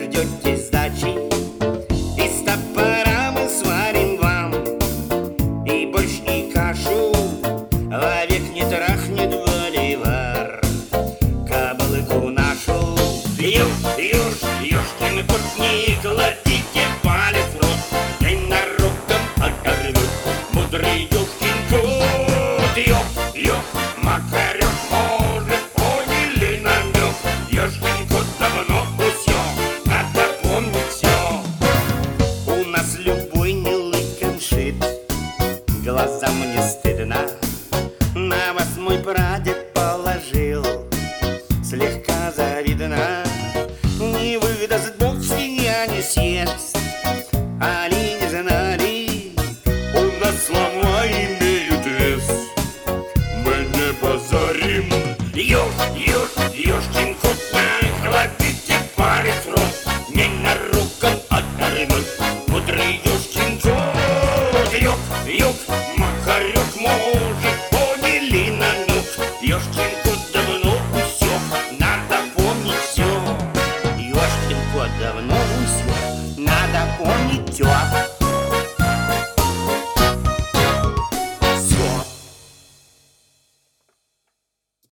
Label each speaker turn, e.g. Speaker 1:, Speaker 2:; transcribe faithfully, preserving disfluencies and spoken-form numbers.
Speaker 1: дождетесь сдачи. Из топора мы сварим вам и борщ, и кашу, вовек не трахнет боливар кобылку нашу. Юж, юж, юшкин кот, не кладите палец в рот, ненароком оторвет мудрый юшкин кот. Ёк, ёк, Макарёк, может, поняли намёк, юшкин кот давно усёк, надо помнить всё. У нас любой милый коншит, глазам не стыдно, на вас мой прадед положил, слегка завидно. Не выдаст Бог, свинья не съест,